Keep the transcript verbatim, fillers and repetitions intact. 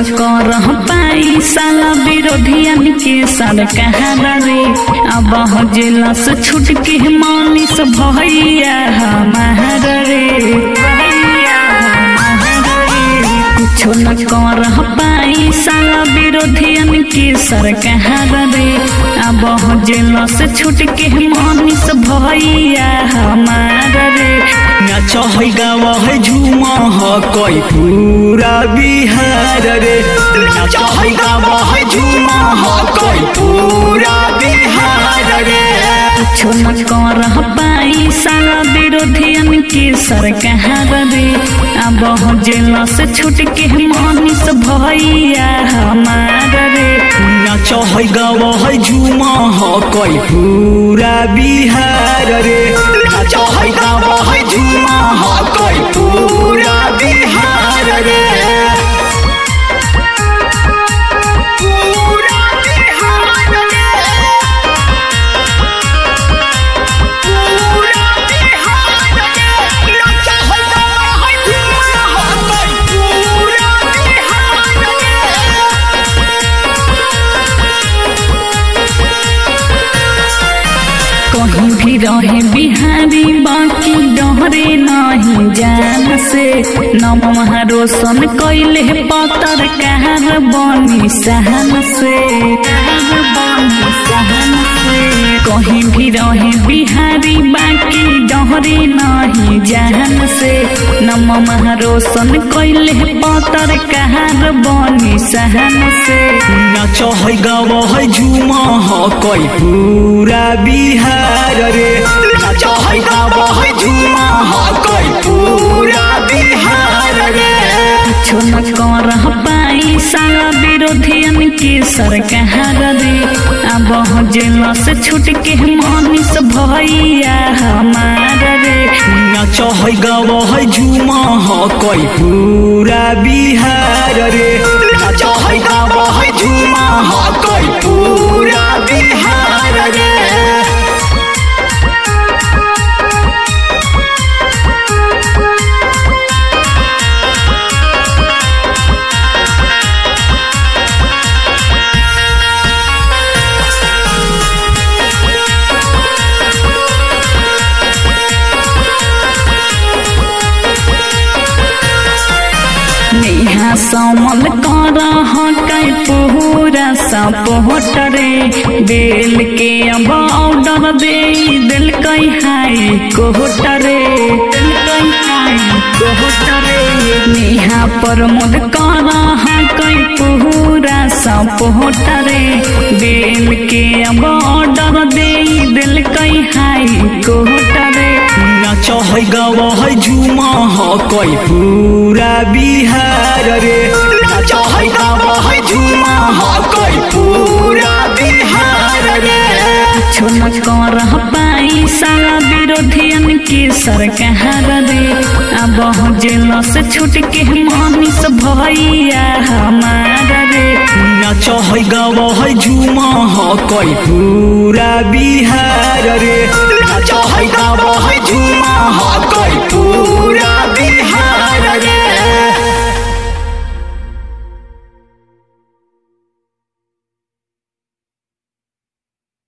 कर पाई साला विरोधियन के सरकार रे। अब जिला से छूट के मानिस भैया हमार रे। कुछ न कर पाई साला विरोधियन के सरकार रे। अब जिला से छूट के मानिस भैया हमार रे। नाच है गावा है झूमा है कोई पूरा बिहार रे। नाच है गावा है झूमा है कोई पूरा बिहार रे। कुछ न कर पाई साला विरोधियन के सरकार रे। अब जिला से छूट के मानिस भैया हमार रे। नाच है गावा है झूमा है कोई पूरा बिहार रे। नाच है गावा है झूमा है कोई पूरा बिहार रे। पूरा बिहार रे। पूरा बिहार रे। नाच है गावा है झूमा है कोई पूरा बिहार रे। कहीं भी रहे बिहारी बाकी डहरे नहीं जान से। नमः रोशन कैले पतर कहर बनी सहन से। कहीं भी रहे बिहारी बाकी डहरे नहीं जान से। नमः रोशन कैले पतर कहर बनी सहन से। नाच है गावा है झूमा है कोई पूरा बिहार रे। नाच है गावा है झूमा है कोई पूरा बिहार रे। कुछ न कर पाई साला विरोधियन के सरकार रे। अब जिला से छूट के मानिस भैया हमार रे। नाच है गावा है झूमा है कोई पूरा बिहार रे। नाच है गावा है झूमा है कोई पूरा बिहार रे। नेहा समल कर कई पूरा सपोर्ट रे। बेल के अब ऑर्डर दे दिल कई हाई कोर्ट रे। दिल कई हाई कोर्ट रे। नेहा प्रमोद कर कई पूरा सपोर्ट रे। बेल के अब ऑर्डर दे दिल कई हाई कोर्ट रे। नाच है गावा है झूमा है कोई पूरा बिहार रे। नाच है गावा है झूमा है कोई पूरा बिहार रे। कुछ न कर पाई साला विरोधियन के सरकार रे। अब जिला से छूट के मानिस भैया हमार रे। नाच है गावा है झूमा है कोई पूरा बिहार रे। नाच है गावा है झूमा